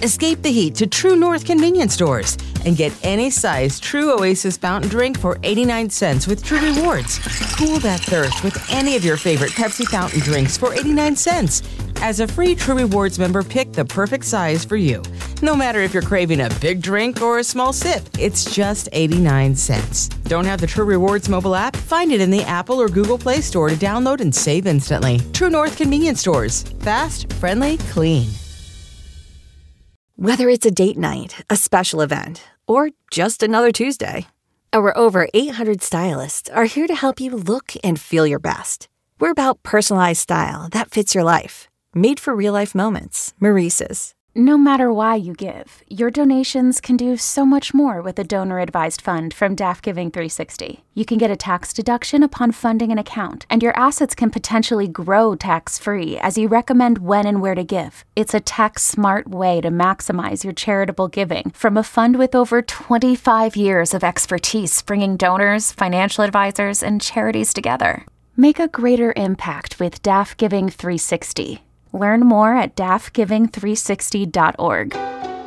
Escape the heat to True North convenience stores and get any size True Oasis fountain drink for 89 cents with True Rewards. Cool that thirst with any of your favorite Pepsi fountain drinks for 89 cents. As a free True Rewards member, pick the perfect size for you. No matter if you're craving a big drink or a small sip, it's just 89 cents. Don't have the True Rewards mobile app? Find it in the Apple or Google Play Store to download and save instantly. True North convenience stores. Fast, friendly, clean. Whether it's a date night, a special event, or just another Tuesday, our over 800 stylists are here to help you look and feel your best. We're about personalized style that fits your life. Made for real-life moments. Maurice's. No matter why you give, your donations can do so much more with a donor-advised fund from DAF Giving 360. You can get a tax deduction upon funding an account, and your assets can potentially grow tax-free as you recommend when and where to give. It's a tax-smart way to maximize your charitable giving from a fund with over 25 years of expertise bringing donors, financial advisors, and charities together. Make a greater impact with DAF Giving 360. Learn more at dafgiving360.org.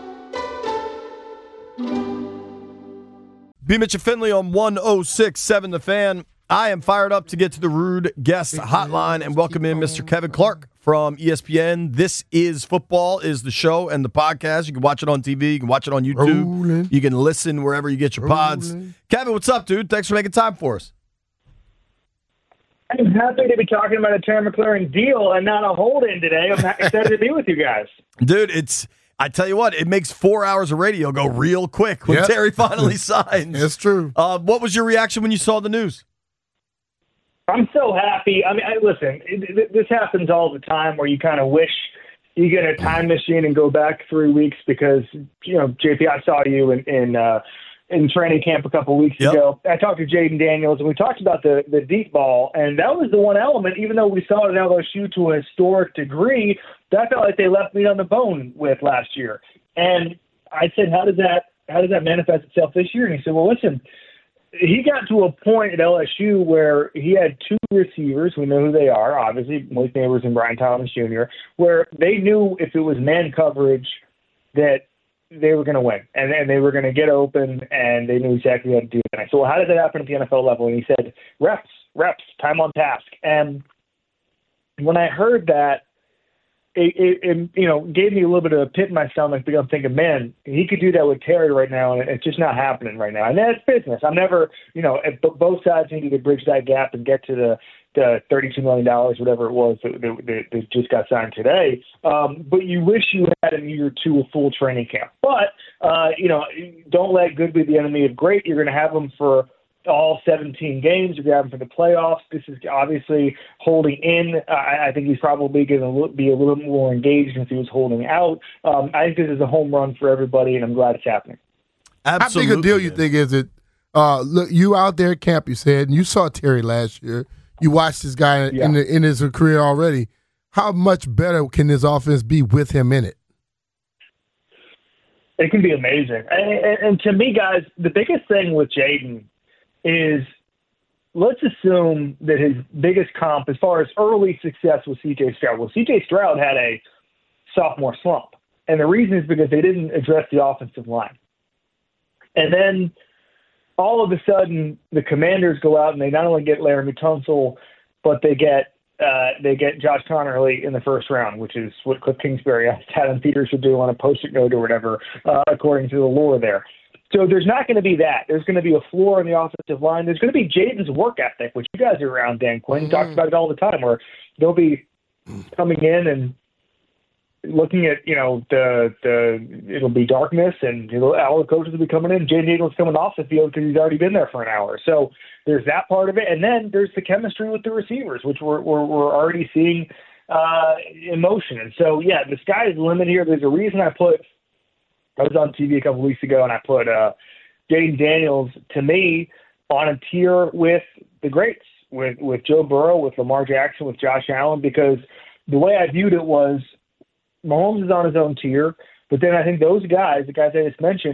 B. Mitch and Finley on 106.7 The Fan. I am fired up to get to the Rude Guest Hotline and welcome in Mr. Kevin Clark from ESPN. This is Football is the show and the podcast. You can watch it on TV. You can watch it on YouTube. You can listen wherever you get your pods. Kevin, what's up, dude? Thanks for making time for us. I'm happy to be talking about a Terry McLaurin deal and not a hold-in today. I'm excited to be with you guys. Dude, I tell you what, it makes 4 hours of radio go real quick when Terry finally signs. That's true. What was your reaction when you saw the news? I'm so happy. I mean, listen, this happens all the time where you kind of wish you get a time machine and go back 3 weeks because, JP, I saw you in training camp a couple of weeks ago. I talked to Jaden Daniels, and we talked about the deep ball, and that was the one element, even though we saw it at LSU to a historic degree, that I felt like they left meat on the bone with last year. And I said, how does that manifest itself this year? And he said, well, listen, he got to a point at LSU where he had two receivers, we know who they are, obviously, Malik Neighbors and Brian Thomas Jr., where they knew if it was man coverage that they were going to win, and they were going to get open, and they knew exactly how to do that. I said, well, how does that happen at the NFL level? And he said, reps, time on task. And when I heard that, it gave me a little bit of a pit in my stomach because I'm thinking, man, he could do that with Terry right now, and it's just not happening right now. And that's business. I'm never, both sides needed to bridge that gap and get to the $32 million, whatever it was that just got signed today. But you wish you had a year or two of full training camp. But, don't let good be the enemy of great. You're going to have them for all 17 games. You're going to have them for the playoffs. This is obviously holding in. I think he's probably going to be a little more engaged if he was holding out. I think this is a home run for everybody, and I'm glad it's happening. Absolutely. How big a deal you think is it? Look, you out there at camp, you said, and you saw Terry last year. You watched this guy in his career already. How much better can this offense be with him in it? It can be amazing. And to me, guys, the biggest thing with Jaden is let's assume that his biggest comp as far as early success was C.J. Stroud. Well, C.J. Stroud had a sophomore slump. And the reason is because they didn't address the offensive line. And then all of a sudden, the Commanders go out and they not only get Laramie Tunsil, but they get Josh Connerly in the first round, which is what Cliff Kingsbury asked Adam Peters to do on a post-it note or whatever, according to the lore there. So there's not going to be that. There's going to be a floor on the offensive line. There's going to be Jaden's work ethic, which you guys are around, Dan Quinn. You talks about it all the time, where they'll be coming in and looking at, it'll be darkness, and all the coaches will be coming in. Jaden Daniels coming off the field because he's already been there for an hour. So there's that part of it. And then there's the chemistry with the receivers, which we're already seeing in motion. And so, the sky is the limit here. There's a reason I was on TV a couple weeks ago, and I put Jaden Daniels, to me, on a tier with the greats, with Joe Burrow, with Lamar Jackson, with Josh Allen, because the way I viewed it was Mahomes is on his own tier, but then I think those guys, the guys I just mentioned,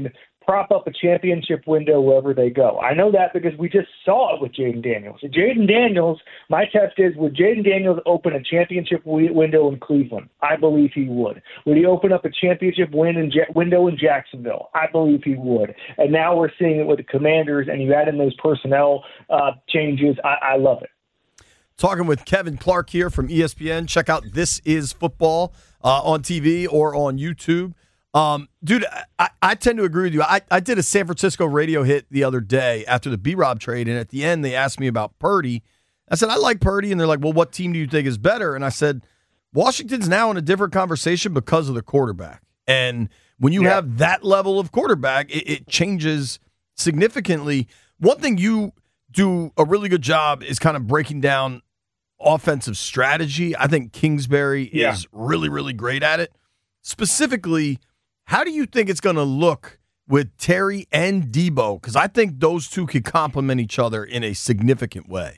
prop up a championship window wherever they go. I know that because we just saw it with Jaden Daniels. Jaden Daniels, my test is, would Jaden Daniels open a championship window in Cleveland? I believe he would. Would he open up a championship window in Jacksonville? I believe he would. And now we're seeing it with the Commanders, and you add in those personnel changes. I love it. Talking with Kevin Clark here from ESPN. Check out This Is Football on TV or on YouTube. Dude, I tend to agree with you. I did a San Francisco radio hit the other day after the B-Rob trade, and at the end they asked me about Purdy. I said, I like Purdy, and they're like, well, what team do you think is better? And I said, Washington's now in a different conversation because of the quarterback. And when you have that level of quarterback, it changes significantly. One thing you do a really good job is kind of breaking down offensive strategy. I think Kingsbury is really, really great at it. Specifically, how do you think it's going to look with Terry and Debo? Because I think those two could complement each other in a significant way.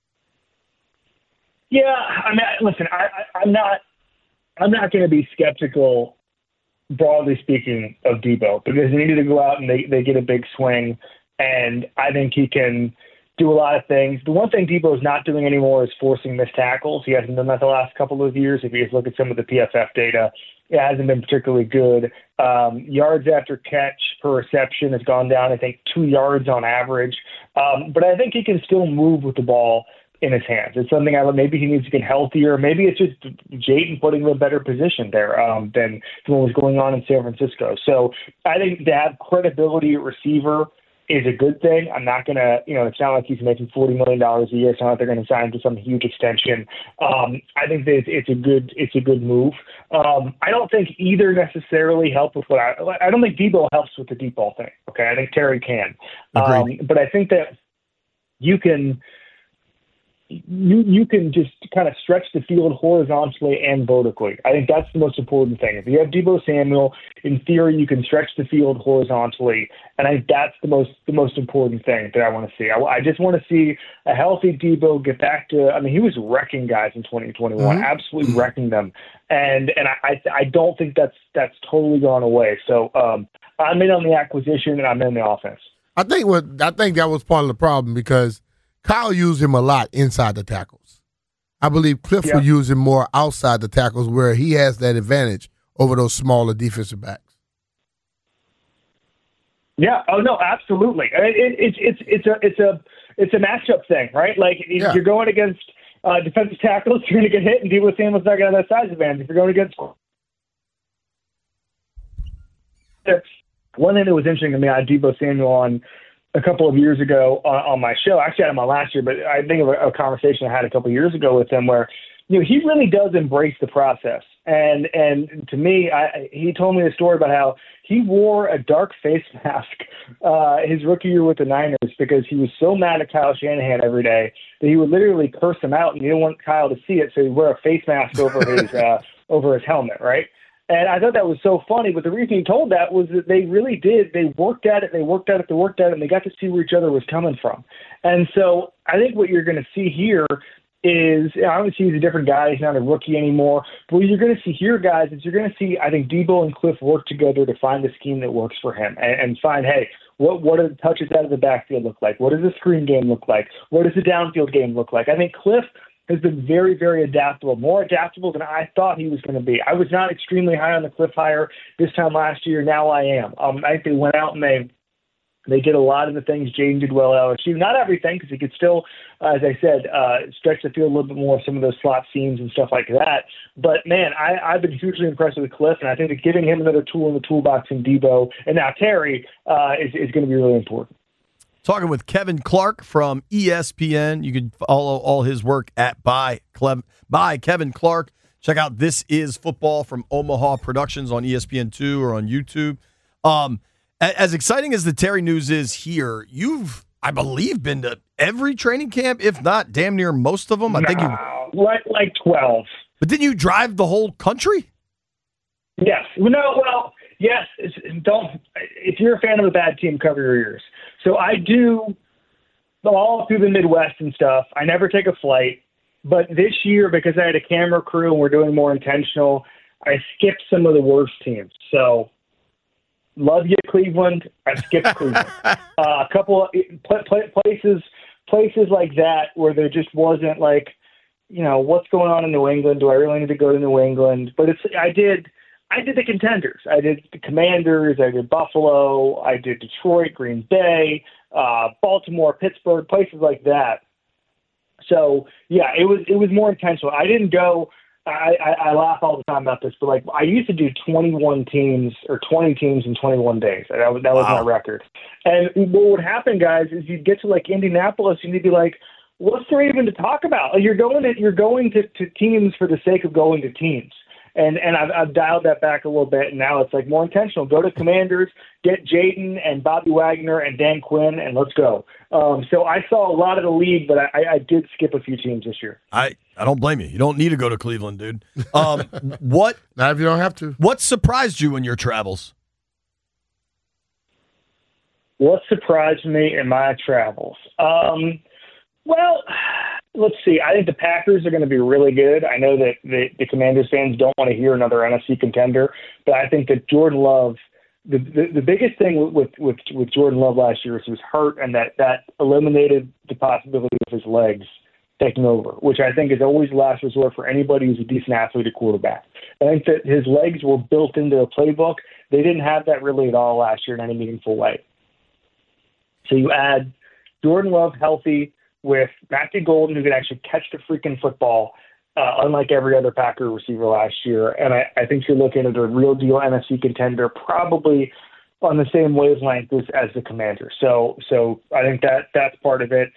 Yeah, I mean, listen, I'm not going to be skeptical, broadly speaking, of Debo because they needed to go out and they get a big swing, and I think he can do a lot of things. The one thing Debo is not doing anymore is forcing missed tackles. He hasn't done that the last couple of years. If you just look at some of the PFF data, it hasn't been particularly good. Yards after catch per reception has gone down, I think, 2 yards on average. But I think he can still move with the ball in his hands. It's something maybe he needs to get healthier. Maybe it's just Jayden putting him in a better position there than what was going on in San Francisco. So I think to have credibility at receiver is a good thing. I'm not going to, it's not like he's making $40 million a year. It's not like they're going to sign him to some huge extension. I think that it's a good move. I don't think either necessarily help with I don't think Debo helps with the deep ball thing. Okay. I think Terry can. But I think that you can just kind of stretch the field horizontally and vertically. I think that's the most important thing. If you have Debo Samuel, in theory, you can stretch the field horizontally, and I think that's the most important thing that I want to see. I just want to see a healthy Debo get back to. I mean, he was wrecking guys in 2021, absolutely wrecking them, and I don't think that's totally gone away. So I'm in on the acquisition and I'm in the offense. I think that was part of the problem because Kyle used him a lot inside the tackles. I believe Cliff will use him more outside the tackles where he has that advantage over those smaller defensive backs. Yeah. Oh no, absolutely. It's a matchup thing, right? Like if you're going against defensive tackles, you're going to get hit, and Debo Samuel's not going to have that size advantage. If you're going against one thing that was interesting to me, I had Debo Samuel on a couple of years ago on my show. Actually, I had him on last year, but I think of a conversation I had a couple of years ago with him where, he really does embrace the process. And to me, he told me a story about how he wore a dark face mask his rookie year with the Niners because he was so mad at Kyle Shanahan every day that he would literally curse him out, and he didn't want Kyle to see it, so he'd wear a face mask over his helmet, right? And I thought that was so funny, but the reason he told that was that they really did. They worked at it, and they got to see where each other was coming from. And so I think what you're going to see here is, obviously he's a different guy. He's not a rookie anymore. But what you're going to see here, guys, is you're going to see, I think, Debo and Cliff work together to find a scheme that works for him and find, hey, what do the touches out of the backfield look like? What does the screen game look like? What does the downfield game look like? I think Cliff has been very, very adaptable, more adaptable than I thought he was going to be. I was not extremely high on the Cliff hire this time last year. Now I am. I think they went out and they did a lot of the things Jayden did well at LSU. Not everything, because he could still, as I said, stretch the field a little bit more, some of those slot seams and stuff like that. But, man, I've been hugely impressed with Cliff, and I think that giving him another tool in the toolbox in Debo and now Terry is going to be really important. Talking with Kevin Clark from ESPN. You can follow all his work at by Kevin Clark. Check out This Is Football from Omaha Productions on ESPN2 or on YouTube. As exciting as the Terry news is here, you've, I believe, been to every training camp, if not damn near most of them. I think like 12. But didn't you drive the whole country? Yes. Yes. If you're a fan of a bad team, cover your ears. So I do all through the Midwest and stuff. I never take a flight. But this year, because I had a camera crew and we're doing more intentional, I skipped some of the worst teams. So love you, Cleveland. I skipped Cleveland. A couple of places like that where there just wasn't like, what's going on in New England? Do I really need to go to New England? But I did the contenders. I did the Commanders. I did Buffalo. I did Detroit, Green Bay, Baltimore, Pittsburgh, places like that. So yeah, it was more intentional. I didn't go. I laugh all the time about this, but like I used to do 21 teams or 20 teams in 21 days. That was my record. And what would happen, guys, is you'd get to like Indianapolis and you'd be like, what's there even to talk about? Like, you're going to teams for the sake of going to teams. And I've dialed that back a little bit, and now it's like more intentional. Go to Commanders, get Jaden and Bobby Wagner and Dan Quinn, and let's go. So I saw a lot of the league, but I did skip a few teams this year. I don't blame you. You don't need to go to Cleveland, dude. What? Not if you don't have to. What surprised you in your travels? What surprised me in my travels? Well, let's see. I think the Packers are going to be really good. I know that the Commanders fans don't want to hear another NFC contender, but I think that Jordan Love, the biggest thing with Jordan Love last year was he was hurt, and that eliminated the possibility of his legs taking over, which I think is always the last resort for anybody who's a decent athlete at quarterback. I think that his legs were built into the playbook. They didn't have that really at all last year in any meaningful way. So you add Jordan Love healthy, with Matthew Golden, who can actually catch the freaking football, unlike every other Packer receiver last year. And I think you're looking at a real deal NFC contender, probably on the same wavelength as the Commanders. So I think that's part of it.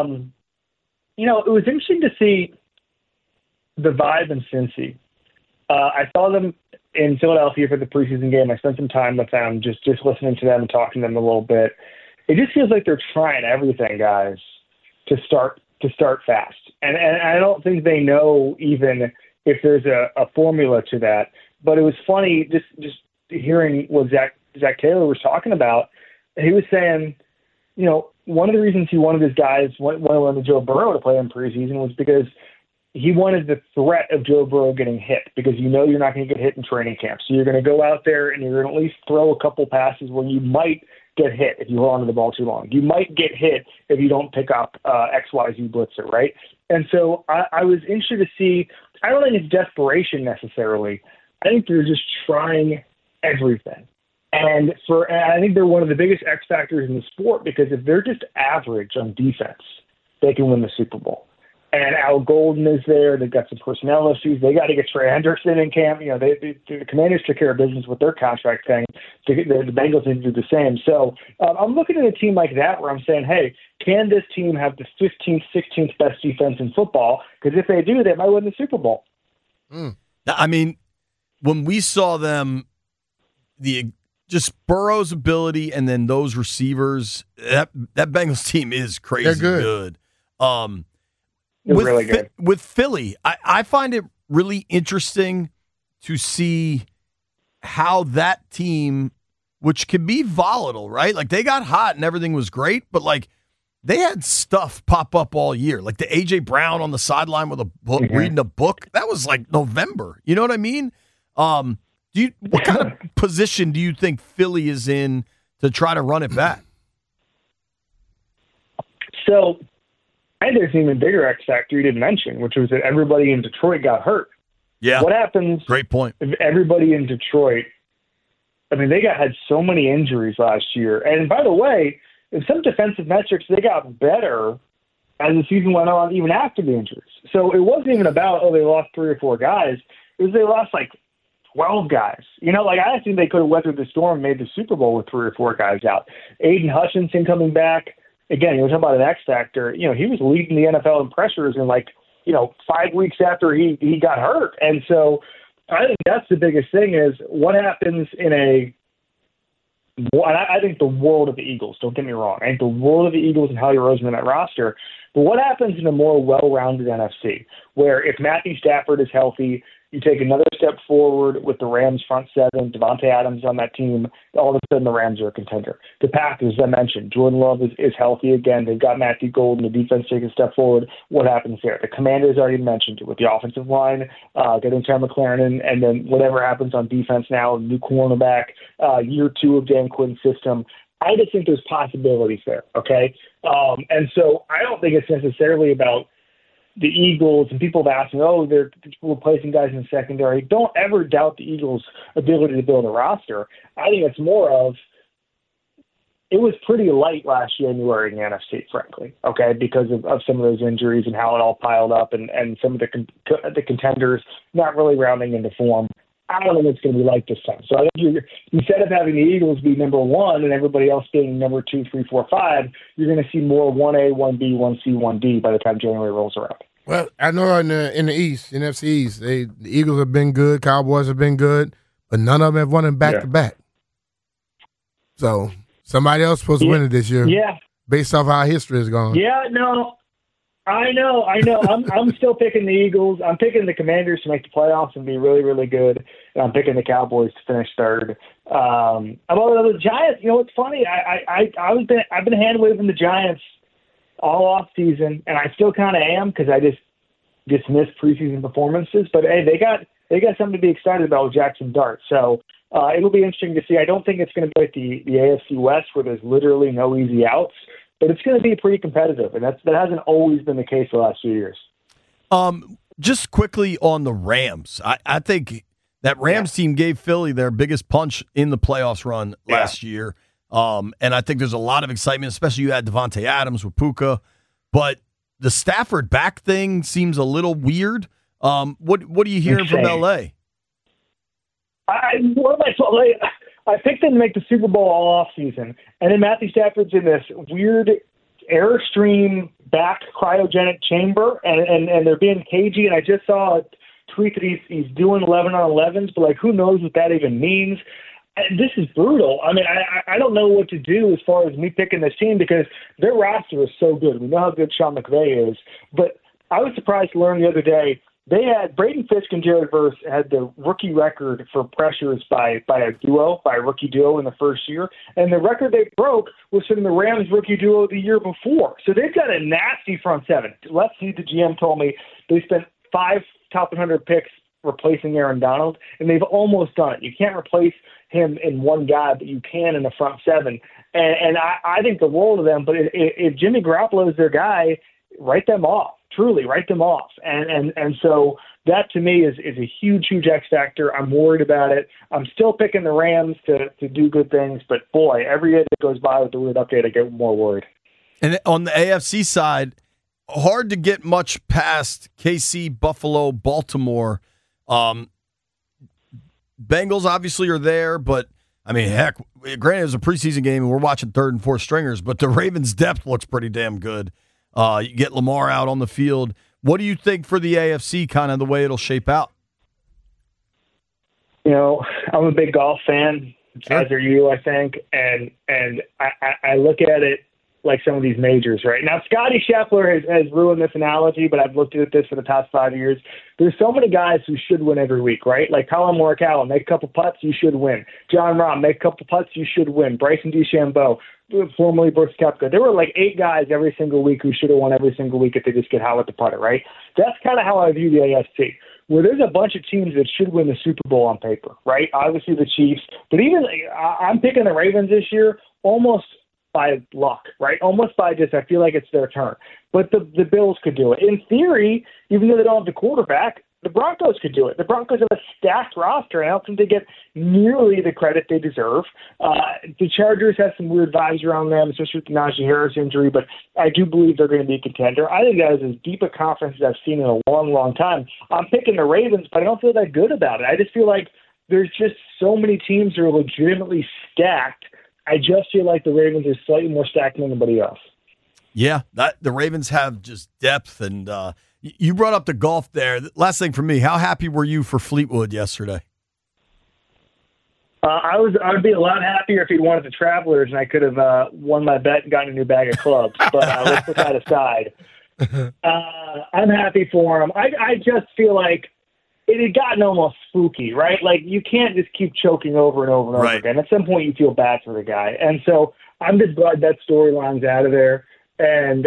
It was interesting to see the vibe in Cincy. I saw them in Philadelphia for the preseason game. I spent some time with them, just listening to them and talking to them a little bit. It just feels like they're trying everything, guys, to start fast. And I don't think they know even if there's a formula to that. But it was funny just hearing what Zach Taylor was talking about. He was saying, one of the reasons he wanted his guys, wanted Joe Burrow to play in preseason was because he wanted the threat of Joe Burrow getting hit, because you're not going to get hit in training camp. So you're going to go out there and you're going to at least throw a couple passes where you might get hit if you hold onto the ball too long. You might get hit if you don't pick up XYZ blitzer, right? And so I was interested to see, I don't think it's desperation necessarily. I think they're just trying everything. And I think they're one of the biggest X factors in the sport, because if they're just average on defense, they can win the Super Bowl. And Al Golden is there. They've got some personnel issues. They got to get Trey Anderson in camp. The Commanders took care of business with their contract thing. The Bengals need to do the same. So I'm looking at a team like that where I'm saying, hey, can this team have the 15th, 16th best defense in football? Because if they do, they might win the Super Bowl. I mean, when we saw them, just Burrow's ability and then those receivers, that Bengals team is crazy good. Really good. With Philly, I find it really interesting to see how that team, which can be volatile, right? Like, they got hot and everything was great, but like they had stuff pop up all year. Like the A.J. Brown on the sideline with a book, reading a book. That was like November. You know what I mean? What kind of position do you think Philly is in to try to run it back? So I think there's an even bigger X factor you didn't mention, which was that everybody in Detroit got hurt. Yeah. What happens? Great point. If everybody in Detroit, I mean, they had so many injuries last year. And by the way, in some defensive metrics, they got better as the season went on, even after the injuries. So it wasn't even about, they lost 3 or 4 guys. It was they lost like 12 guys. I think they could have weathered the storm and made the Super Bowl with 3 or 4 guys out. Aiden Hutchinson coming back. Again, you were talking about an X factor. He was leading the NFL in pressures in 5 weeks after he got hurt. And so I think that's the biggest thing is what happens I think the world of the Eagles, don't get me wrong. I think the world of the Eagles and Howie Roseman that roster. But what happens in a more well-rounded NFC where if Matthew Stafford is healthy, You take another step forward with the Rams front seven, Devontae Adams on that team, all of a sudden the Rams are a contender. The Packers, as I mentioned, Jordan Love is healthy again. They've got Matthew Golden, the defense taking a step forward. What happens there? The Commanders already mentioned it with the offensive line, getting Terry McLaurin, and then whatever happens on defense now, new cornerback, year 2 of Dan Quinn's system. I just think there's possibilities there, okay? And so I don't think it's necessarily about the Eagles, and people have asked me, they're replacing guys in the secondary. Don't ever doubt the Eagles' ability to build a roster. I think it's more of, it was pretty light last January in the NFC, frankly, okay, because of some of those injuries and how it all piled up and some of the contenders not really rounding into form. I don't think it's going to be like this time. So I think instead of having the Eagles be number 1 and everybody else being number 2, 3, 4, 5, you're going to see more 1A, 1B, 1C, 1D by the time January rolls around. Well, I know in the East, NFC East, the Eagles have been good, Cowboys have been good, but none of them have won them back-to-back. So somebody else supposed to win it this year. Yeah. Based off how history has gone. Yeah, no. I know. I'm still picking the Eagles. I'm picking the Commanders to make the playoffs and be really, really good. And I'm picking the Cowboys to finish third. About the Giants, it's funny. I've been hand waving the Giants all off season, and I still kind of am because I just dismiss preseason performances. But hey, they got something to be excited about with Jackson Dart. So it'll be interesting to see. I don't think it's going to be like the AFC West where there's literally no easy outs. But it's going to be pretty competitive, and that hasn't always been the case the last few years. Just quickly on the Rams, I think that Rams team gave Philly their biggest punch in the playoffs run last year, and I think there's a lot of excitement, especially you had Devontae Adams with Puka, but the Stafford back thing seems a little weird. What are you hearing from L.A.? I picked them to make the Super Bowl all off season, and then Matthew Stafford's in this weird Airstream back cryogenic chamber, and they're being cagey. And I just saw a tweet that he's doing 11 on 11s, but who knows what that even means? And this is brutal. I mean, I don't know what to do as far as me picking this team because their roster is so good. We know how good Sean McVay is, but I was surprised to learn the other day. They had Braden Fisk and Jared Verse had the rookie record for pressures by a rookie duo in the first year, and the record they broke was from the Rams rookie duo the year before. So they've got a nasty front seven. Les Snead, the GM, told me they spent 5 top 100 picks replacing Aaron Donald, and they've almost done it. You can't replace him in one guy, but you can in the front seven. And I think the world of them. But if Jimmy Garoppolo is their guy, write them off. Truly, write them off. And so that to me is a huge, huge X factor. I'm worried about it. I'm still picking the Rams to do good things, but boy, every day that goes by with the weird update, I get more worried. And on the AFC side, hard to get much past KC, Buffalo, Baltimore. Bengals obviously are there, but I mean, heck, granted it was a preseason game and we're watching third and fourth stringers, but the Ravens' depth looks pretty damn good. You get Lamar out on the field. What do you think for the AFC, kind of the way it'll shape out? I'm a big golf fan, as are you, I think, and I look at it like some of these majors right now. Scotty Scheffler has ruined this analogy, but I've looked at this for the past 5 years. There's so many guys who should win every week, right? Like Colin Morikawa, make a couple putts, you should win. Jon Rahm, make a couple putts, you should win. Bryson DeChambeau, formerly Brooks Koepka. There were like 8 guys every single week who should have won every single week if they just get hot with the putter, right? That's kind of how I view the AFC, where there's a bunch of teams that should win the Super Bowl on paper, right? Obviously the Chiefs, but even I'm picking the Ravens this year almost by luck, right? Almost by just, I feel like it's their turn. But the Bills could do it. In theory, even though they don't have the quarterback, the Broncos could do it. The Broncos have a stacked roster, and I don't think they get nearly the credit they deserve. The Chargers have some weird vibes around them, especially with the Najee Harris injury, but I do believe they're going to be a contender. I think that is as deep a conference as I've seen in a long, long time. I'm picking the Ravens, but I don't feel that good about it. I just feel like there's just so many teams that are legitimately stacked. I just feel like the Ravens are slightly more stacked than anybody else. Yeah, the Ravens have just depth, and you brought up the golf there. Last thing for me, how happy were you for Fleetwood yesterday? I would be a lot happier if he'd won at the Travelers, and I could have won my bet and gotten a new bag of clubs. But let's put that aside. I'm happy for him. I just feel like it had gotten almost spooky, right? Like, you can't just keep choking over and over and over Right. again. At some point, you feel bad for the guy. And so I'm just glad that storyline's out of there. And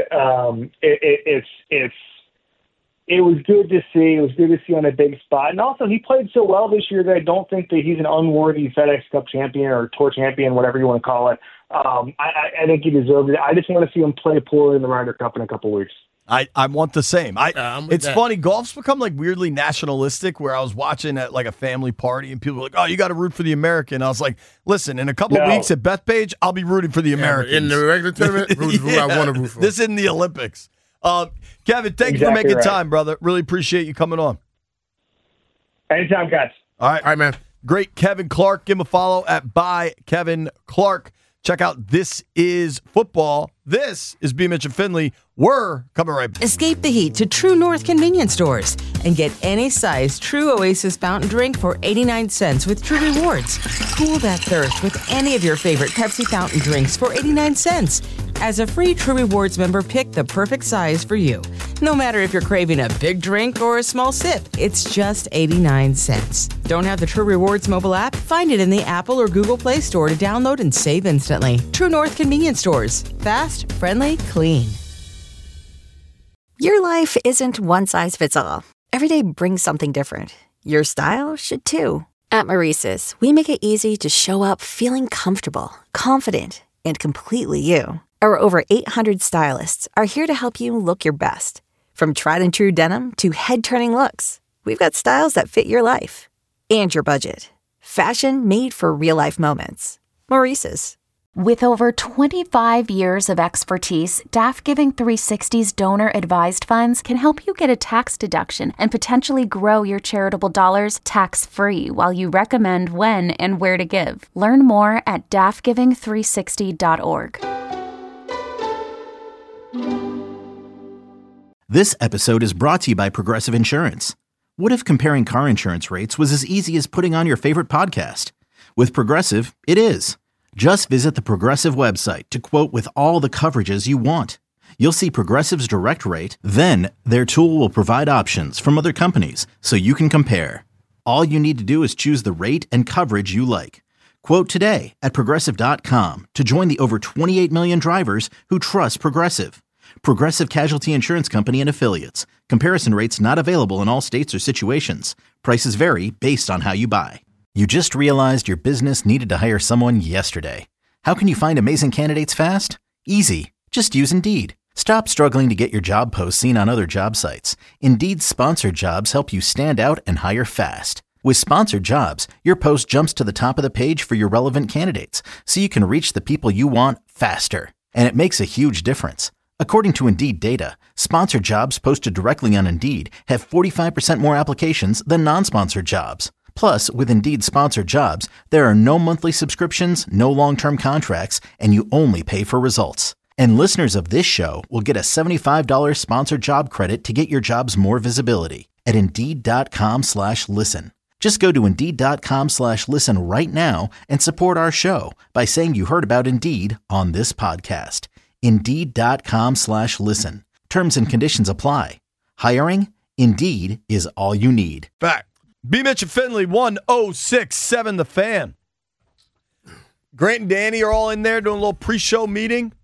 it was good to see. It was good to see on a big spot. And also, he played so well this year that I don't think that he's an unworthy FedEx Cup champion or Tour champion, whatever you want to call it. I think he deserved it. I just want to see him play poorly in the Ryder Cup in a couple weeks. I want the same. It's that. funny. Golf's become like weirdly nationalistic, where I was watching at like a family party and people were like, oh, you got to root for the American. I was like, listen, in a couple of weeks at Bethpage, I'll be rooting for the Americans. In the regular tournament, root for who I want to root for. This isn't the Olympics. Kevin, thank you for making time, brother. Really appreciate you coming on. Anytime, guys. All right, man. Great Kevin Clark. Give him a follow at @KevinClark. Check out This Is Football. This is B. Mitch and Finley. We're coming right back. Escape the heat to True North convenience stores and get any size True Oasis fountain drink for 89 cents with True Rewards. Cool that thirst with any of your favorite Pepsi fountain drinks for 89 cents. As a free True Rewards member, pick the perfect size for you. No matter if you're craving a big drink or a small sip, it's just 89 cents. Don't have the True Rewards mobile app? Find it in the Apple or Google Play Store to download and save instantly. True North convenience stores. Fast, friendly, clean. Your life isn't one size fits all. Every day brings something different. Your style should too. At Maurice's, we make it easy to show up feeling comfortable, confident, and completely you. Our over 800 stylists are here to help you look your best. From tried and true denim to head-turning looks, we've got styles that fit your life and your budget. Fashion made for real-life moments. Maurice's. With over 25 years of expertise, DAF Giving 360's donor-advised funds can help you get a tax deduction and potentially grow your charitable dollars tax-free while you recommend when and where to give. Learn more at dafgiving360.org. This episode is brought to you by Progressive Insurance. What if comparing car insurance rates was as easy as putting on your favorite podcast? With Progressive, it is. Just visit the Progressive website to quote with all the coverages you want. You'll see Progressive's direct rate, then their tool will provide options from other companies so you can compare. All you need to do is choose the rate and coverage you like. Quote today at Progressive.com to join the over 28 million drivers who trust Progressive. Progressive Casualty Insurance Company and Affiliates. Comparison rates not available in all states or situations. Prices vary based on how you buy. You just realized your business needed to hire someone yesterday. How can you find amazing candidates fast? Easy. Just use Indeed. Stop struggling to get your job posts seen on other job sites. Indeed's sponsored jobs help you stand out and hire fast. With sponsored jobs, your post jumps to the top of the page for your relevant candidates, so you can reach the people you want faster. And it makes a huge difference. According to Indeed data, sponsored jobs posted directly on Indeed have 45% more applications than non-sponsored jobs. Plus, with Indeed sponsored jobs, there are no monthly subscriptions, no long-term contracts, and you only pay for results. And listeners of this show will get a $75 sponsored job credit to get your jobs more visibility at Indeed.com/listen. Just go to Indeed.com/listen right now and support our show by saying you heard about Indeed on this podcast. Indeed.com/listen. Terms and conditions apply. Hiring? Indeed is all you need. Back. B. Mitch and Finley, 106.7 The Fan. Grant and Danny are all in there doing a little pre-show meeting.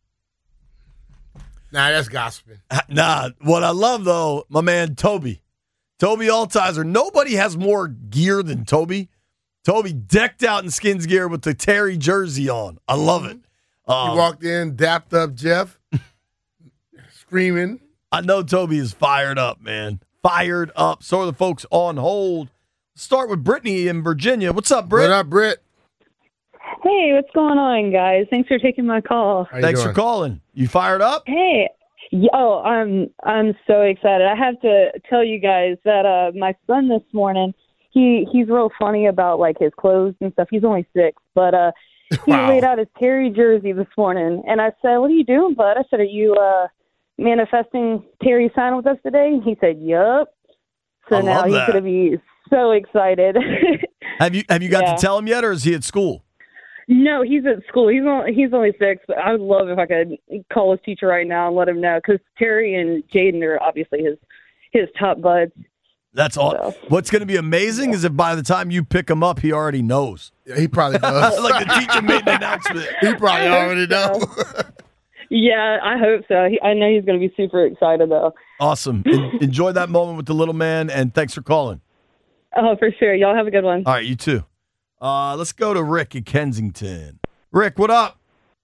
Nah, that's gossiping. Nah, what I love, though, my man Toby Altizer. Nobody has more gear than Toby. Toby decked out in Skins gear with the Terry jersey on. I love it. He walked in, dapped up Jeff, screaming. I know Toby is fired up, man. Fired up. So are the folks on hold. Start with Brittany in Virginia. What's up, Britt? What up, Britt? Hey, what's going on, guys? Thanks for taking my call. Thanks for calling. You fired up? Hey. Oh, I'm so excited. I have to tell you guys that my son this morning, he's real funny about like his clothes and stuff. He's only 6, but he laid out his Terry jersey this morning, and I said, "What are you doing, bud?" I said, "Are you manifesting Terry sign with us today?" And he said, "Yup." So now he's going to be so excited. Have you got to tell him yet, or is he at school? No, he's at school. He's only 6, but I would love if I could call his teacher right now and let him know, because Terry and Jaden are obviously his top buds. That's all. So. What's going to be amazing is if by the time you pick him up, he already knows. Yeah, he probably does. Like the teacher made an announcement. He probably already knows. Yeah, I hope so. I know he's going to be super excited, though. Awesome. Enjoy that moment with the little man, and thanks for calling. Oh, for sure. Y'all have a good one. All right, you too. Let's go to Rick in Kensington. Rick, what up?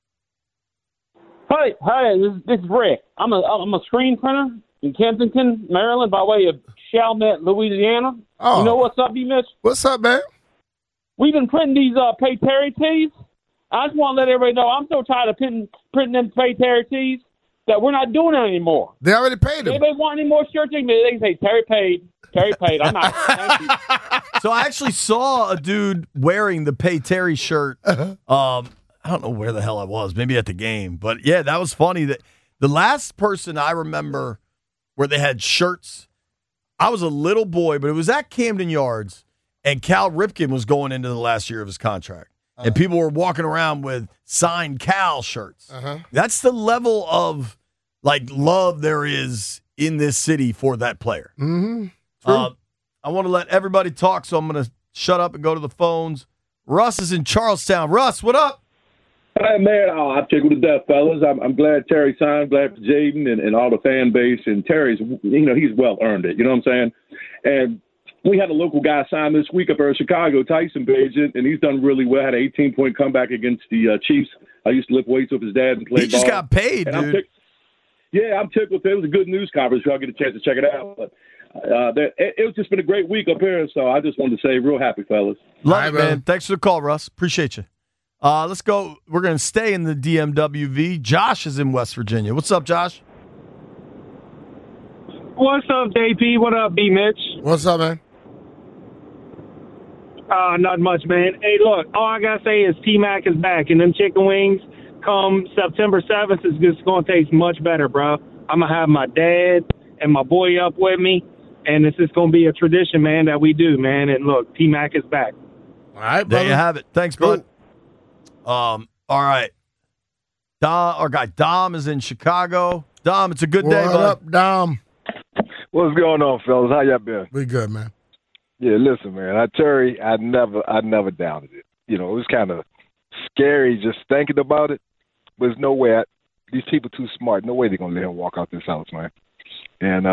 Hi, this is Rick. I'm a screen printer in Kensington, Maryland, by way of Chalmette, Louisiana. Oh. You know what's up, B-Mitch? What's up, man? We've been printing these Pay Terry tees. I just want to let everybody know I'm so tired of printing them Pay Terry tees that we're not doing it anymore. They already paid If him. anybody want any more shirts, they can say Terry paid. Terry paid. I'm out. Thank you. So I actually saw a dude wearing the Pay Terry shirt. I don't know where the hell I was, maybe at the game. But, yeah, that was funny. That the last person I remember where they had shirts, I was a little boy, but it was at Camden Yards, and Cal Ripken was going into the last year of his contract. And people were walking around with signed Cal shirts. That's the level of, like, love there is in this city for that player. Mm-hmm. I want to let everybody talk, so I'm going to shut up and go to the phones. Russ is in Charlestown. Russ, what up? Hey, man, I'm tickled to death, fellas. I'm glad Terry signed, glad for Jaden and all the fan base. And Terry's, he's well earned it. You know what I'm saying? And we had a local guy sign this week up there in Chicago, Tyson Page, and he's done really well. Had an 18-point comeback against the Chiefs. I used to lift weights with his dad and play He just ball. got paid, and dude. I'm tickled. It was a good news conference. Y'all get a chance to check it out. But it was just been a great week up here, so I just wanted to say real happy, fellas. Love it, man. Thanks for the call, Russ. Appreciate you. Let's go. We're going to stay in the DMWV. Josh is in West Virginia. What's up, Josh? What's up, JP? What up, B-Mitch? What's up, man? Not much, man. Hey, look, all I got to say is T-Mac is back, and them chicken wings come September 7th is just going to taste much better, bro. I'm going to have my dad and my boy up with me, and it's just going to be a tradition, man, that we do, man. And look, T-Mac is back. All right, brother. There you have it. Thanks, bud. All right. Our guy Dom is in Chicago. Dom, it's a good day, bud. What up, Dom? What's going on, fellas? How y'all been? We good, man. Yeah, listen, man. Terry, I never doubted it. It was kind of scary just thinking about it. But there's no way these people too smart. No way they're gonna let him walk out this house, man. And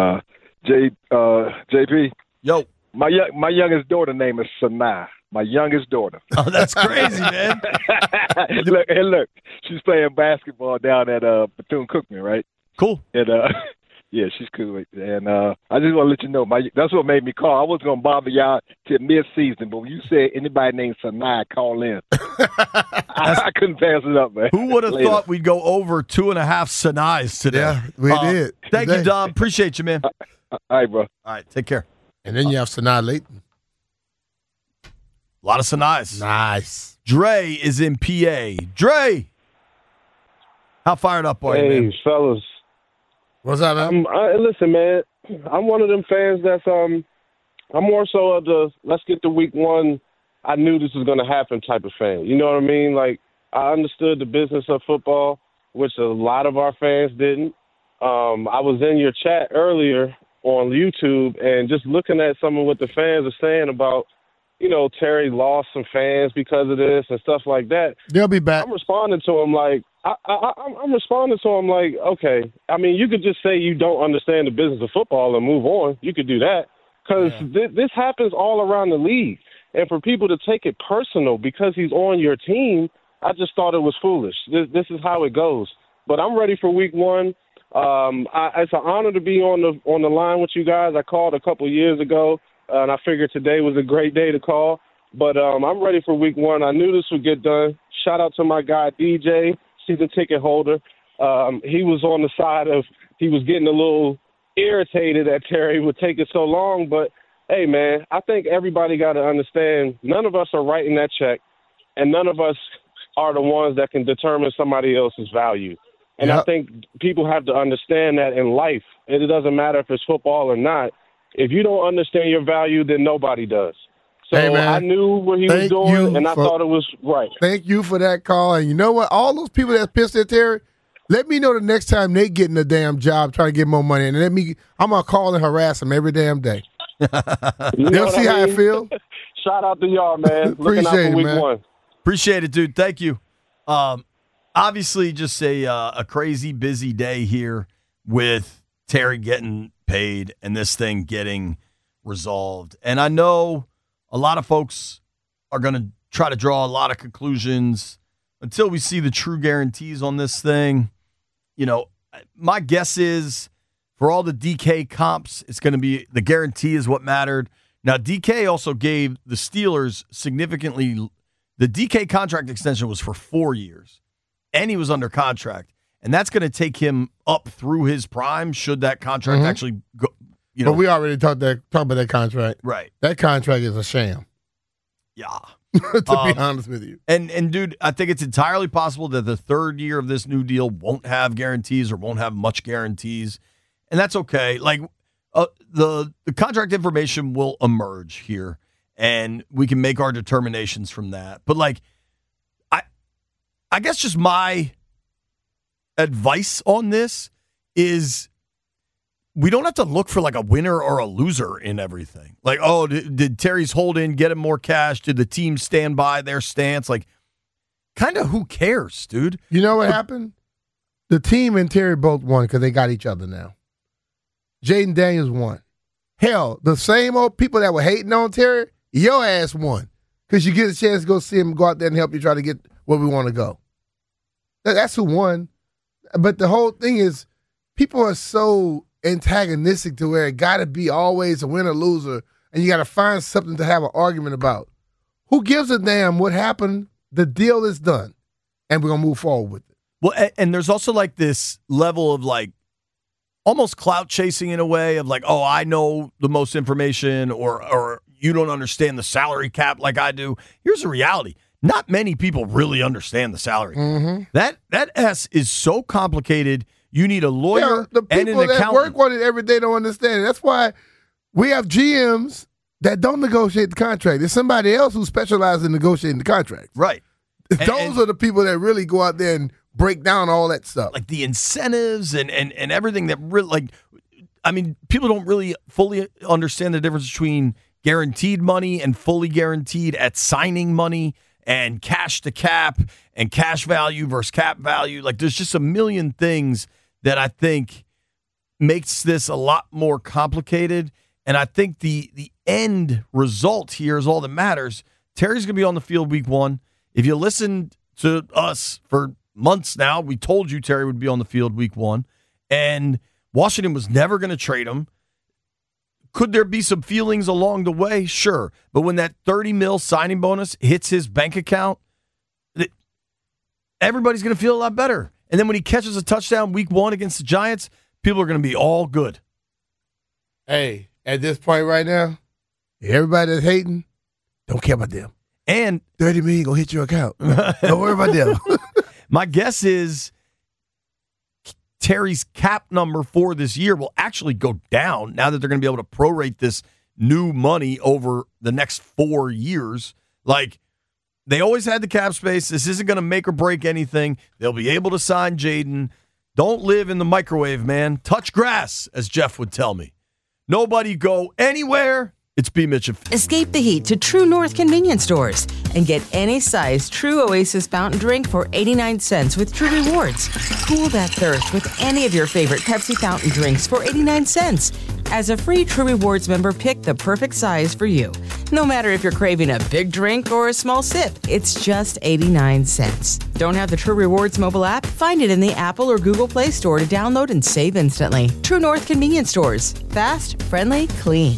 JP, yo, my youngest daughter name is Sanaa. My youngest daughter. Oh, that's crazy, man. look, she's playing basketball down at Bethune-Cookman, right? Cool. And yeah, she's cool. And I just want to let you know, that's what made me call. I wasn't going to bother y'all till mid-season, but when you said anybody named Sanaa, call in. I couldn't pass it up, man. Who would have thought we'd go over 2.5 Sanaas today? Yeah, we did. Thank you, Dom. Appreciate you, man. All right, bro. All right, take care. And then you have Sanaa Layton. A lot of Sanaas. Nice. Dre is in PA. Dre, how fired up are you, man? Hey, fellas. What's up, man? Listen, man, I'm one of them fans that's I'm more so of the let's get to week one. I knew this was going to happen type of fan. You know what I mean? Like, I understood the business of football, which a lot of our fans didn't. I was in your chat earlier on YouTube and just looking at some of what the fans are saying about, Terry lost some fans because of this and stuff like that. They'll be back. I'm responding to him like, I'm responding to him like, okay. I mean, you could just say you don't understand the business of football and move on. You could do that because this happens all around the league. And for people to take it personal because he's on your team, I just thought it was foolish. This is how it goes. But I'm ready for week one. It's an honor to be on the line with you guys. I called a couple years ago, and I figured today was a great day to call. But I'm ready for week one. I knew this would get done. Shout out to my guy, DJ, season ticket holder. He was on the side of he was getting a little irritated that Terry would take it so long. But, hey, man, I think everybody got to understand none of us are writing that check, and none of us are the ones that can determine somebody else's value. And I think people have to understand that in life. It doesn't matter if it's football or not. If you don't understand your value, then nobody does. So hey, man, I knew what he was doing, and I thought it was right. Thank you for that call. And you know what? All those people that pissed at Terry, let me know the next time they getting a damn job trying to get more money. And I'm going to call and harass them every damn day. They'll see how I feel. Shout out to y'all, man. Looking out Appreciate for it, week man. 1. Appreciate it, dude. Thank you. Obviously, just a crazy busy day here with Terry getting paid and this thing getting resolved. And I know a lot of folks are going to try to draw a lot of conclusions until we see the true guarantees on this thing. You know, my guess is for all the DK comps, it's going to be the guarantee is what mattered. Now, DK also gave the Steelers significantly. The DK contract extension was for 4 years, and he was under contract. And that's going to take him up through his prime should that contract actually go. You know, But we already talked about that contract. Right. That contract is a sham. Yeah. To be honest with you. And dude, I think it's entirely possible that the third year of this new deal won't have guarantees or won't have much guarantees. And that's okay. Like the contract information will emerge here and we can make our determinations from that. But like I guess just my advice on this is we don't have to look for like a winner or a loser in everything. Like, oh, did Terry's hold in get him more cash? Did the team stand by their stance? Like, kind of who cares, dude? You know what happened? The team and Terry both won because they got each other now. Jaden Daniels won. Hell, the same old people that were hating on Terry, your ass won because you get a chance to go see him, go out there and help you try to get where we want to go. That's who won. But the whole thing is people are so antagonistic to where it got to be always a winner loser and you got to find something to have an argument about. Who gives a damn what happened? The deal is done and we're going to move forward with it. Well, and there's also like this level of like almost clout chasing in a way of like, oh, I know the most information or you don't understand the salary cap like I do. Here's the reality. Not many people really understand the salary cap. That S is so complicated. You need a lawyer the and an people that accountant. work on it every day don't understand it. That's why we have GMs that don't negotiate the contract. There's somebody else who specializes in negotiating the contract. Right. Those are the people that really go out there and break down all that stuff. Like the incentives and everything that really, like, I mean, people don't really fully understand the difference between guaranteed money and fully guaranteed at signing money and cash to cap and cash value versus cap value. Like there's just a million things that I think makes this a lot more complicated. And I think the end result here is all that matters. Terry's going to be on the field week 1. If you listened to us for months now, we told you Terry would be on the field week 1. And Washington was never going to trade him. Could there be some feelings along the way? Sure. But when that $30 million signing bonus hits his bank account, everybody's going to feel a lot better. And then when he catches a touchdown week 1 against the Giants, people are going to be all good. Hey, at this point right now, everybody that's hating, don't care about them. And $30 million going to hit your account. Don't worry about them. My guess is Terry's cap number for this year will actually go down now that they're going to be able to prorate this new money over the next 4 years. Like, they always had the cap space. This isn't going to make or break anything. They'll be able to sign Jaden. Don't live in the microwave, man. Touch grass, as Jeff would tell me. Nobody go anywhere. It's B. Mitch. Escape the heat to True North convenience stores and get any size True Oasis fountain drink for 89 cents with True Rewards. Cool that thirst with any of your favorite Pepsi fountain drinks for 89 cents. As a free True Rewards member, pick the perfect size for you. No matter if you're craving a big drink or a small sip, it's just 89 cents. Don't have the True Rewards mobile app? Find it in the Apple or Google Play Store to download and save instantly. True North convenience stores. Fast, friendly, clean.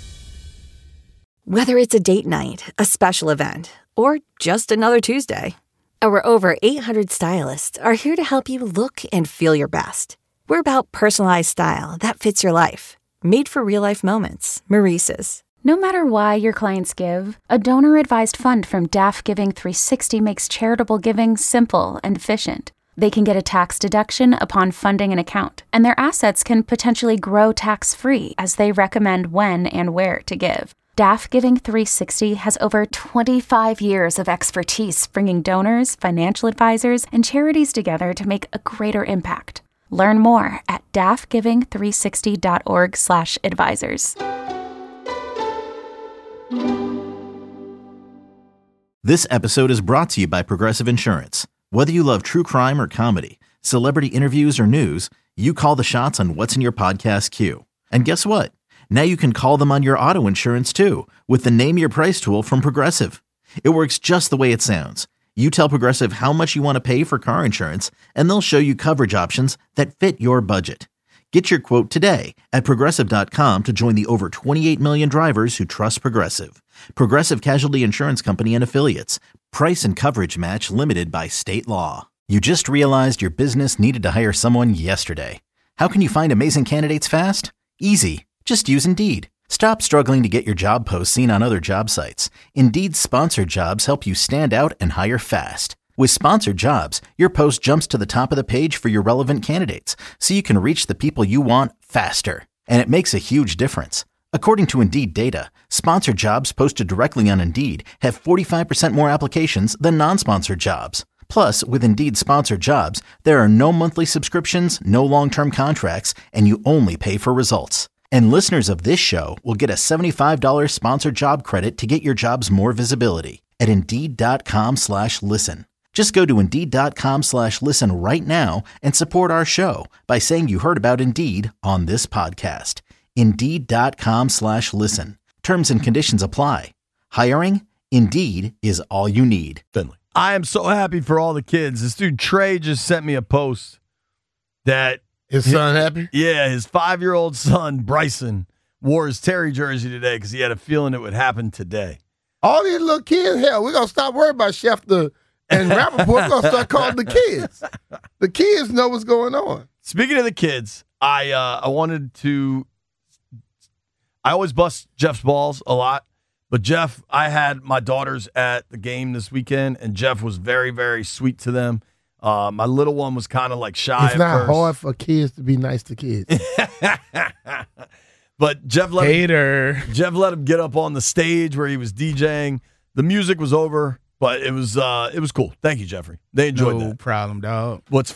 Whether it's a date night, a special event, or just another Tuesday, our over 800 stylists are here to help you look and feel your best. We're about personalized style that fits your life. Made for real-life moments. Maurice's. No matter why your clients give, a donor-advised fund from DAF Giving 360 makes charitable giving simple and efficient. They can get a tax deduction upon funding an account, and their assets can potentially grow tax-free as they recommend when and where to give. DAF Giving 360 has over 25 years of expertise bringing donors, financial advisors, and charities together to make a greater impact. Learn more at dafgiving360.org/advisors. This episode is brought to you by Progressive Insurance. Whether you love true crime or comedy, celebrity interviews or news, you call the shots on what's in your podcast queue. And guess what? Now you can call them on your auto insurance too with the Name Your Price tool from Progressive. It works just the way it sounds. You tell Progressive how much you want to pay for car insurance, and they'll show you coverage options that fit your budget. Get your quote today at Progressive.com to join the over 28 million drivers who trust Progressive. Progressive Casualty Insurance Company and Affiliates. Price and coverage match limited by state law. You just realized your business needed to hire someone yesterday. How can you find amazing candidates fast? Easy. Just use Indeed. Stop struggling to get your job posts seen on other job sites. Indeed's sponsored jobs help you stand out and hire fast. With sponsored jobs, your post jumps to the top of the page for your relevant candidates, so you can reach the people you want faster. And it makes a huge difference. According to Indeed data, sponsored jobs posted directly on Indeed have 45% more applications than non-sponsored jobs. Plus, with Indeed sponsored jobs, there are no monthly subscriptions, no long-term contracts, and you only pay for results. And listeners of this show will get a $75 sponsored job credit to get your jobs more visibility at Indeed.com/listen. Just go to Indeed.com/listen right now and support our show by saying you heard about Indeed on this podcast. Indeed.com/listen. Terms and conditions apply. Hiring? Indeed is all you need. Finley. I am so happy for all the kids. This dude Trey just sent me a post that his son happy? Yeah, his 5-year-old son, Bryson, wore his Terry jersey today because he had a feeling it would happen today. All these little kids, hell, we're going to stop worrying about Schefter and Rappaport. We're going to start calling the kids. The kids know what's going on. Speaking of the kids, I always bust Jeff's balls a lot. But Jeff, I had my daughters at the game this weekend, and Jeff was very, very sweet to them. My little one was kind of like shy. It's not hard for kids to be nice to kids. But Jeff let him get up on the stage where he was DJing. The music was over, but it was cool. Thank you, Jeffrey. They enjoyed that. No problem, dog. What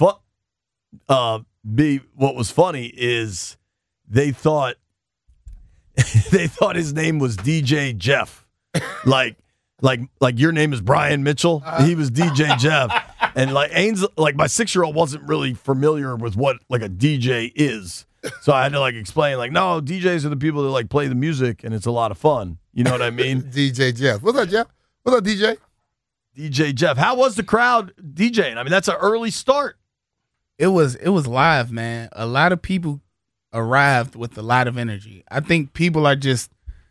was funny is they thought his name was DJ Jeff. Like your name is Brian Mitchell. He was DJ Jeff. And like Ains, like my 6-year-old wasn't really familiar with what like a DJ is. So I had to like explain like, no, DJs are the people that like play the music and it's a lot of fun. You know what I mean? DJ Jeff. What's up, Jeff? What's up, DJ? DJ Jeff. How was the crowd DJing? I mean, that's an early start. It was live, man. A lot of people arrived with a lot of energy. I think people in this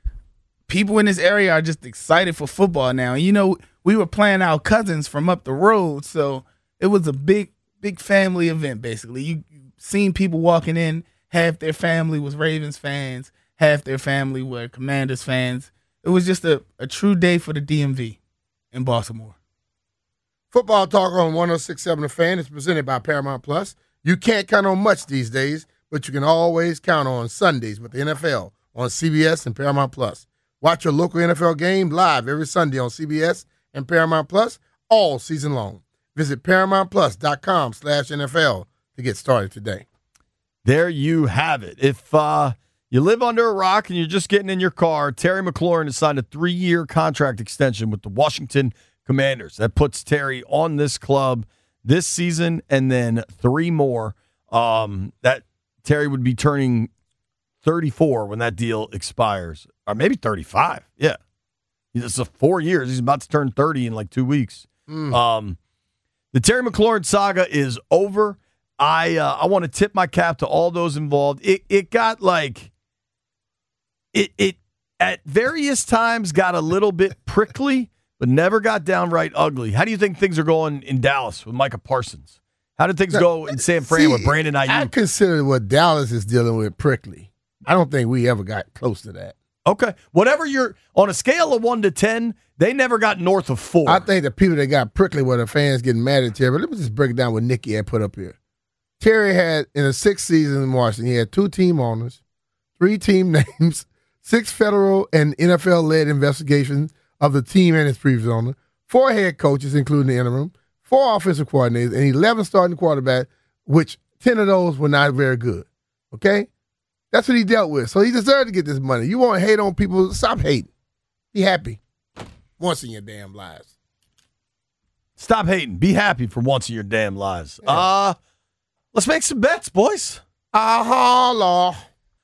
area are just excited for football now. You know, we were playing our cousins from up the road, so it was a big family event, basically. You seen people walking in, half their family was Ravens fans, half their family were Commanders fans. It was just a true day for the DMV in Baltimore. Football Talk on 106.7 The Fan is presented by Paramount Plus. You can't count on much these days, but you can always count on Sundays with the NFL on CBS and Paramount Plus. Watch your local NFL game live every Sunday on CBS and Paramount Plus all season long. Visit ParamountPlus.com/NFL to get started today. There you have it. If you live under a rock and you're just getting in your car, Terry McLaurin has signed a 3-year contract extension with the Washington Commanders. That puts Terry on this club this season and then 3 more. That Terry would be turning 34 when that deal expires, or maybe 35. Yeah. It's 4 years. He's about to turn 30 in like 2 weeks. The Terry McLaurin saga is over. I want to tip my cap to all those involved. It got like it at various times got a little bit prickly, but never got downright ugly. How do you think things are going in Dallas with Micah Parsons? How did things go in San Fran with Brandon Ayuk? I consider what Dallas is dealing with prickly. I don't think we ever got close to that. Okay. Whatever you're on a scale of 1 to 10, they never got north of 4. I think the people that got prickly were the fans getting mad at Terry. But let me just break it down what Nicky had put up here. Terry had, in a 6th season in Washington, he had 2 team owners, 3 team names, 6 federal and NFL-led investigations of the team and its previous owner, 4 head coaches, including the interim, 4 offensive coordinators, and 11 starting quarterbacks, which 10 of those were not very good. Okay? That's what he dealt with. So he deserved to get this money. You want to hate on people, stop hating. Be happy once in your damn lives. Stop hating. Be happy for once in your damn lives. Let's make some bets, boys. Law.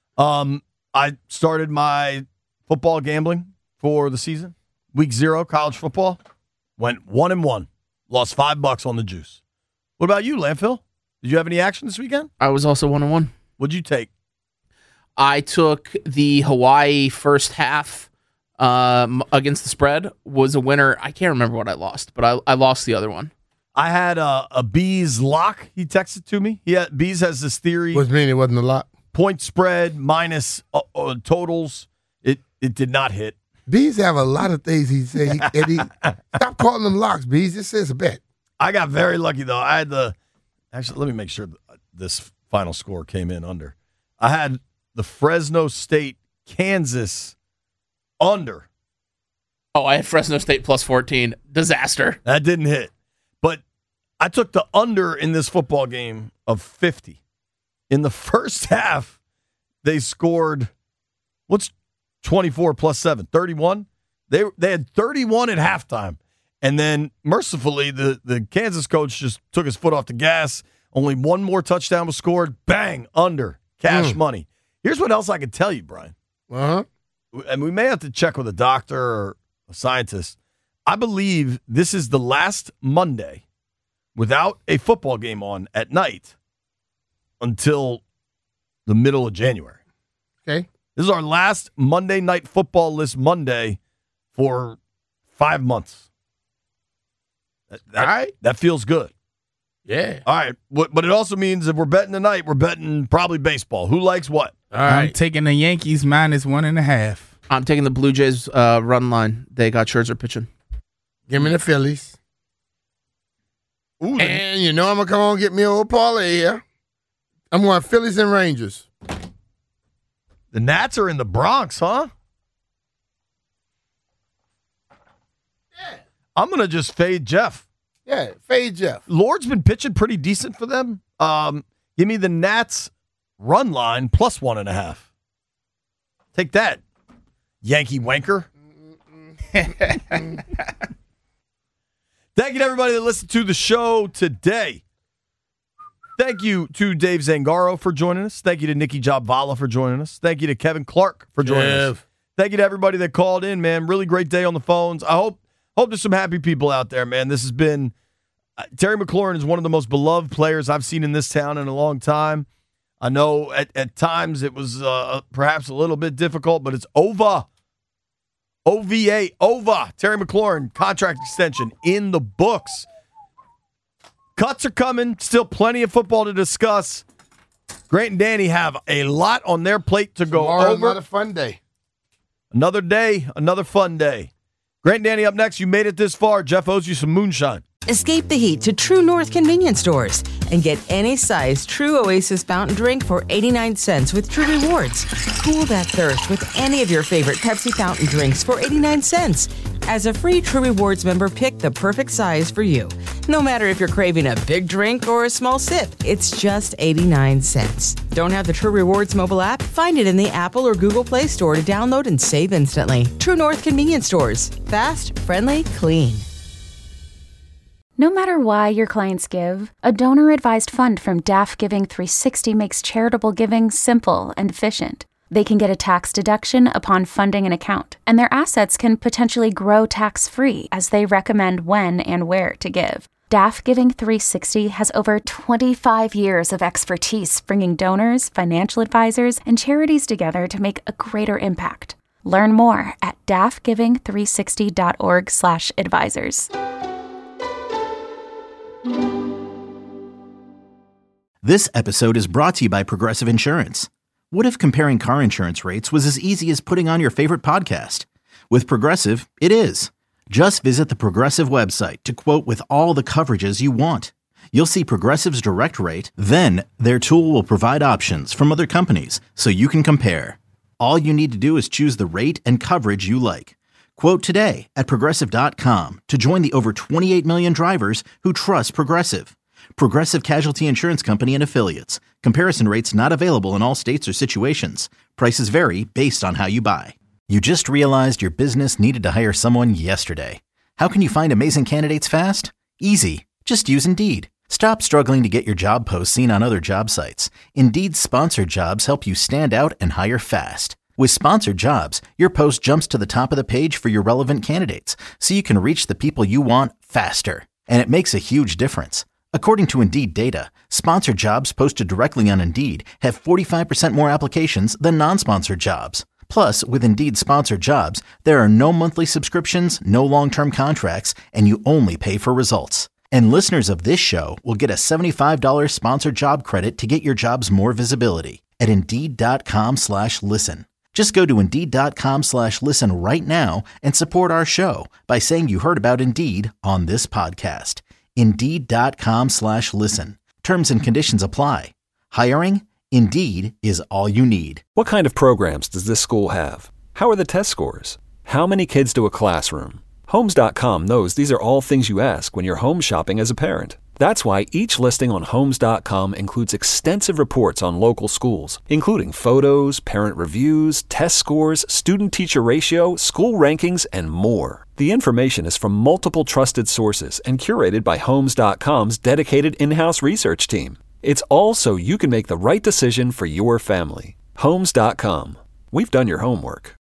I started my football gambling for the season. Week 0, college football. Went 1-1. Lost $5 on the juice. What about you, Landfill? Did you have any action this weekend? I was also 1-1. What'd you take? I took the Hawaii first half against the spread. Was a winner. I can't remember what I lost, but I lost the other one. I had a Bees lock. He texted to me. Bees has this theory. Which means it wasn't a lock. Point spread minus totals. It did not hit. Bees have a lot of things he said. Stop calling them locks, Bees. This is a bet. I got very lucky, though. I had actually, let me make sure this final score came in under. I had the Fresno State, Kansas under. Oh, I had Fresno State plus 14. Disaster. That didn't hit. But I took the under in this football game of 50. In the first half, they scored, what's 24 plus 7? 31? They had 31 at halftime. And then, mercifully, the Kansas coach just took his foot off the gas. Only one more touchdown was scored. Bang, under. Cash money. Here's what else I can tell you, Brian. Uh-huh. And we may have to check with a doctor or a scientist. I believe this is the last Monday without a football game on at night until the middle of January. Okay. This is our last Monday Night Football list Monday for 5 months. All right. That feels good. Yeah. All right. But it also means if we're betting tonight, we're betting probably baseball. Who likes what? All right. I'm taking the Yankees minus 1.5. I'm taking the Blue Jays run line. They got Scherzer pitching. Give me the Phillies. Ooh, and you know I'm going to come on and get me an old parlay here. I'm going Phillies and Rangers. The Nats are in the Bronx, huh? Yeah. I'm going to just fade Jeff. Yeah, fade Jeff. Lord's been pitching pretty decent for them. Give me the Nats run line plus 1.5. Take that, Yankee wanker. Thank you to everybody that listened to the show today. Thank you to Dave Zangaro for joining us. Thank you to Nikki Jobvala for joining us. Thank you to Kevin Clark for joining us. Thank you to everybody that called in, man. Really great day on the phones. I hope there's some happy people out there, man. This has been Terry McLaurin is one of the most beloved players I've seen in this town in a long time. I know at times it was perhaps a little bit difficult, but it's over. OVA, over. Terry McLaurin, contract extension in the books. Cuts are coming. Still plenty of football to discuss. Grant and Danny have a lot on their plate to go over. Another fun day. Another day, another fun day. Grant and Danny up next. You made it this far. Jeff owes you some moonshine. Escape the heat to True North convenience stores and get any size True Oasis fountain drink for 89 cents with True Rewards. Cool that thirst with any of your favorite Pepsi fountain drinks for 89 cents. As a free True Rewards member, pick the perfect size for you. No matter if you're craving a big drink or a small sip, it's just 89 cents. Don't have the True Rewards mobile app? Find it in the Apple or Google Play Store to download and save instantly. True North convenience stores. Fast, friendly, clean. No matter why your clients give, a donor-advised fund from DAF Giving 360 makes charitable giving simple and efficient. They can get a tax deduction upon funding an account, and their assets can potentially grow tax-free as they recommend when and where to give. DAF Giving 360 has over 25 years of expertise bringing donors, financial advisors, and charities together to make a greater impact. Learn more at dafgiving360.org/advisors. This episode is brought to you by Progressive Insurance. What if comparing car insurance rates was as easy as putting on your favorite podcast? With Progressive, it is. Just visit the Progressive website to quote with all the coverages you want. You'll see Progressive's direct rate, then their tool will provide options from other companies so you can compare. All you need to do is choose the rate and coverage you like. Quote today at Progressive.com to join the over 28 million drivers who trust Progressive. Progressive Casualty Insurance Company and Affiliates. Comparison rates not available in all states or situations. Prices vary based on how you buy. You just realized your business needed to hire someone yesterday. How can you find amazing candidates fast? Easy. Just use Indeed. Stop struggling to get your job posts seen on other job sites. Indeed's sponsored jobs help you stand out and hire fast. With sponsored jobs, your post jumps to the top of the page for your relevant candidates, so you can reach the people you want faster. And it makes a huge difference. According to Indeed data, sponsored jobs posted directly on Indeed have 45% more applications than non-sponsored jobs. Plus, with Indeed sponsored jobs, there are no monthly subscriptions, no long-term contracts, and you only pay for results. And listeners of this show will get a $75 sponsored job credit to get your jobs more visibility at Indeed.com/listen. Just go to Indeed.com/listen right now and support our show by saying you heard about Indeed on this podcast. Indeed.com/listen. Terms and conditions apply. Hiring? Indeed is all you need. What kind of programs does this school have? How are the test scores? How many kids do a classroom? Homes.com knows these are all things you ask when you're home shopping as a parent. That's why each listing on Homes.com includes extensive reports on local schools, including photos, parent reviews, test scores, student-teacher ratio, school rankings, and more. The information is from multiple trusted sources and curated by Homes.com's dedicated in-house research team. It's all so you can make the right decision for your family. Homes.com. We've done your homework.